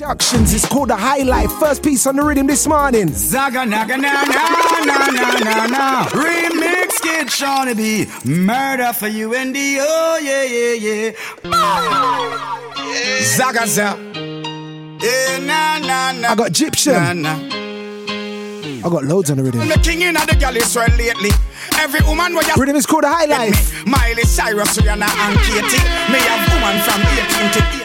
Productions is called The High Life. First piece on the rhythm this morning. Zaga naga na na na na na na. Remix Kid Shawnee B. Murder for you and the oh yeah yeah yeah. Zaga za. Yeah na na na. I got Egyptian. Na, na. I got loads on the rhythm. I'm the king in the galley swell lately. Every woman where you rhythm is called The High Life. Miley Cyrus, Rihanna and Katie. Me have woman from 18 to